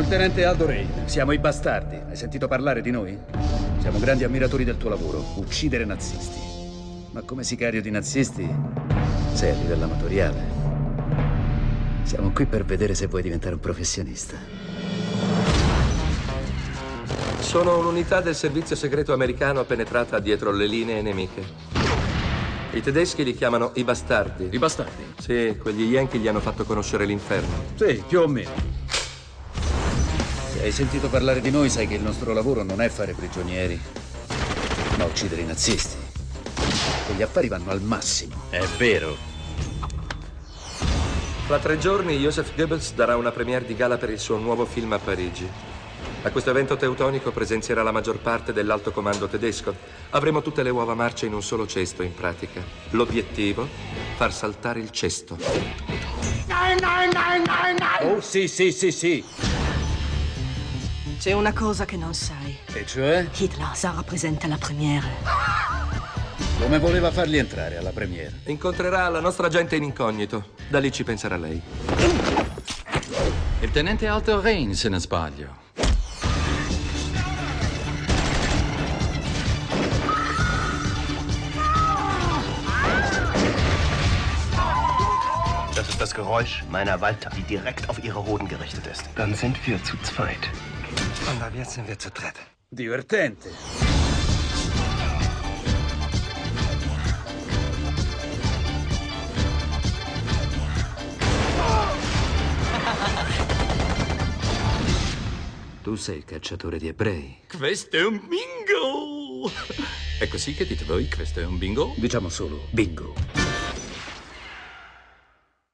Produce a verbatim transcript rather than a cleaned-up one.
tenente Aldo Rain. Siamo i Bastardi. Hai sentito parlare di noi? Siamo grandi ammiratori del tuo lavoro. Uccidere nazisti. Ma come sicario di nazisti sei a livello amatoriale. Siamo qui per vedere se vuoi diventare un professionista. Sono un'unità del servizio segreto americano penetrata dietro le linee nemiche. I tedeschi li chiamano i bastardi. I Bastardi? Sì, quegli yankee gli hanno fatto conoscere l'inferno. Sì, più o meno. Se hai sentito parlare di noi, sai che il nostro lavoro non è fare prigionieri, ma uccidere i nazisti. E gli affari vanno al massimo. È vero. Fra tre giorni Joseph Goebbels darà una premiere di gala per il suo nuovo film a Parigi. A questo evento teutonico presenzierà la maggior parte dell'alto comando tedesco. Avremo tutte le uova marce in un solo cesto, in pratica. L'obiettivo? Far saltare il cesto. Nein, nein, nein, nein, nein! Oh, sì, sì, sì, sì. C'è una cosa che non sai. E cioè? Hitler sarà presente alla premiere. Come voleva farli entrare alla premiere? Incontrerà la nostra gente in incognito. Da lì ci penserà lei. Il tenente Aldo Rain, se non sbaglio. Das ist das Geräusch meiner Walter, die direkt auf ihre Hoden gerichtet ist. Dann sind wir zu zweit. Und ab jetzt sind wir zu dritt. Divertente. Tu sei il cacciatore di ebrei. Questo è un bingo! È così che dite voi, questo è un bingo? Diciamo solo bingo.